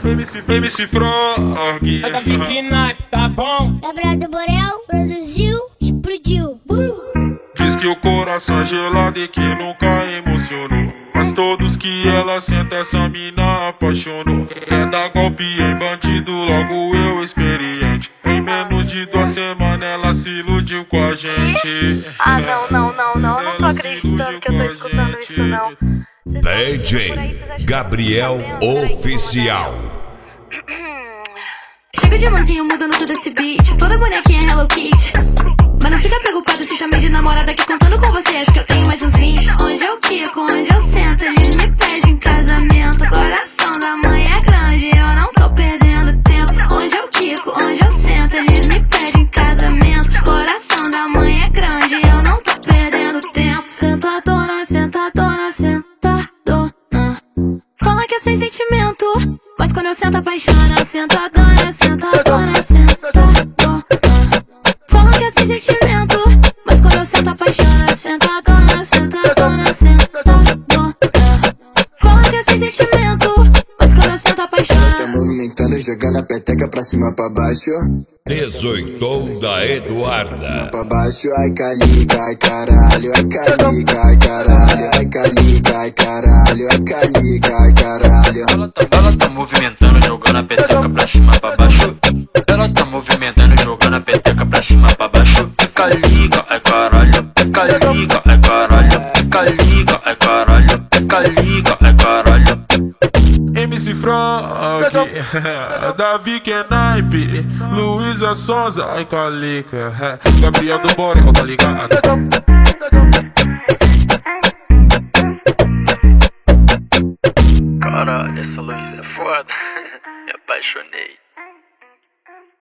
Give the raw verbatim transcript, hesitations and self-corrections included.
M C, M C Frog. É da Vicky Naipe, tá bom? Gabriel do Borel produziu, explodiu. Uh! Diz que o coração é gelado e que nunca emocionou, mas todos que ela senta essa mina apaixonou. Quer dar golpe em bandido, logo eu experiente. Em menos de duas semanas ela se iludiu com a gente. Ah, não, não, não, não, eu não tô acreditando que eu tô escutando isso, não. D J Gabriel Oficial. Chega de mansinho mudando todo esse beat, toda bonequinha Hello Kitty. Mas não fica preocupada se chamei de namorada, que contando com você acho que eu tenho mais uns vinte. Onde eu quico, onde eu sento, eles me pedem casamento. Coração da mãe é grande, eu não tô perdendo tempo. Onde eu quico, onde eu sento, eles me pedem casamento. Coração da mãe é grande, eu não tô perdendo tempo. Sentadona, sentadona, sentadona. Fala que é sem sentimento, mas quando eu sento apaixona. Sentadona, sentadona, sentadona. Fala que é sem sentimento, mas quando eu sento apaixona. Sentadona, sentadona, sentadona. Fala que é sem sentimento, mas quando eu sento apaixona. Tá movimentando, jogando a peteca pra cima, pra baixo. dezoitão da Eduarda. Pra cima, pra baixo, ai calica, ai caralho. Ai calica, ai caralho. Ai calica, ai caralho. Ai calica, ai caralho. Ela tá, ela tá movimentando, jogando a peteca pra cima, pra baixo. Ela tá movimentando, jogando a peteca pra cima, pra baixo. É calica, é caralho. É calica, é caralho. É calica, é caralho. É calica, é caralho. M C Frog, da Vicky Naipe, Luísa Sonza, ai calica. Gabriel do Borel, tá ligado? Caralho, essa Luísa é foda. Me apaixonei.